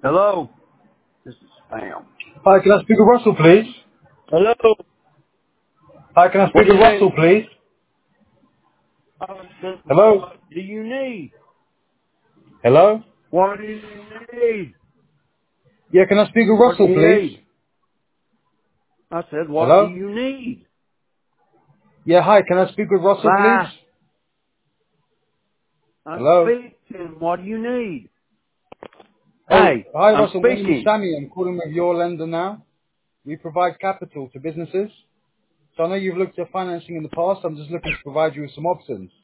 Hello? This is spam. Hi, can I speak with Russell, please? Hello? Hi, can I What speak do with you Russell, need? please? I said, Hello? what do you need? Hello? What do you need? Yeah, can I speak with What do Russell, you please? need? I said, what do Hello? you need? Yeah, hi, can I speak with Russell, please? Bye. I'm Hello? speaking. What do you need? Oh, Hey, hi, I'm Russell. My name is speaking. Sammy. I'm calling with your lender now. We provide capital to businesses. So I know you've looked at financing in the past. I'm just looking to provide you with some options.